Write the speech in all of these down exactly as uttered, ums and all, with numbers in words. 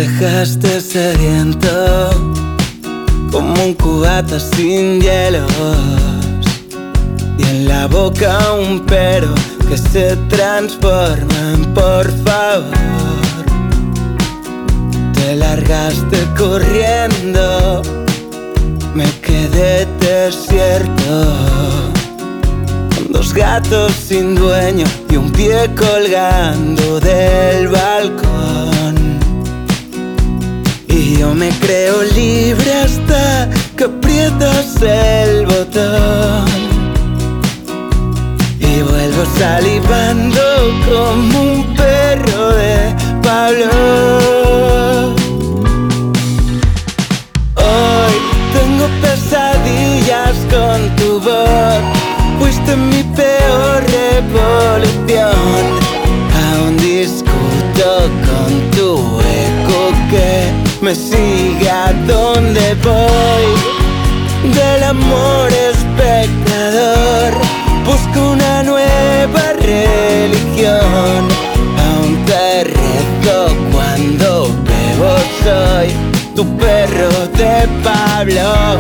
dejaste sediento como un cubata sin hielos, y en la boca un pero que se transforma en por favor. Te largaste corriendo, me quedé desierto, con dos gatos sin dueño y un pie colgando del balcón. Y yo me creo libre hasta que aprietas el botón, y vuelvo salivando como un perro de Pablo. Hoy tengo pesadillas con tu voz, fuiste mi peor revolución. Aún discuto con tu eco que me sigue a donde voy. Del amor espectador busco una nueva religión. Aún te rezo cuando bebo, soy tu perro de Pablo.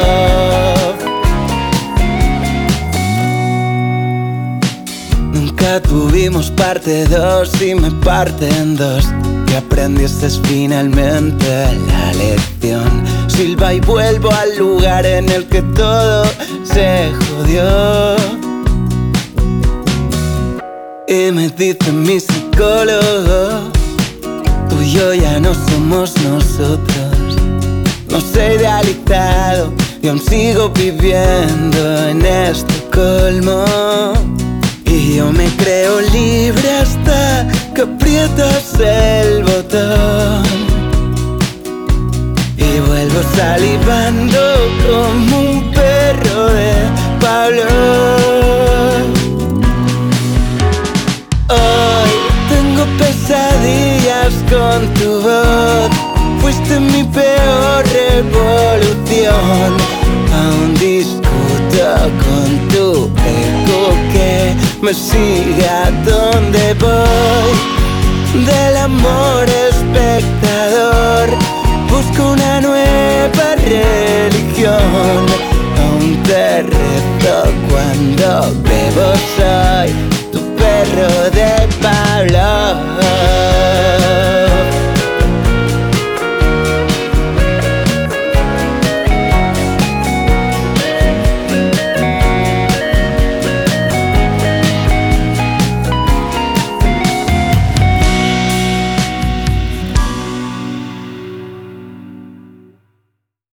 Nunca tuvimos parte dos y me parten dos, y aprendiste finalmente la lección. Silba y vuelvo al lugar en el que todo se jodió. Y me dice mi psicólogo, tú y yo ya no somos nosotros. No soy idealizado y aún sigo viviendo en Estocolmo. Y yo me creo libre hasta que aprietas el botón, y vuelvo salivando como un perro de Pablo. Hoy tengo pesadillas con tu voz, fuiste mi peor revolución. Aún discuto con tu eco que me sigue a donde voy. Del amor espectador busco una nueva religión. Aún te rezo cuando bebo, soy tu perro de Pablo.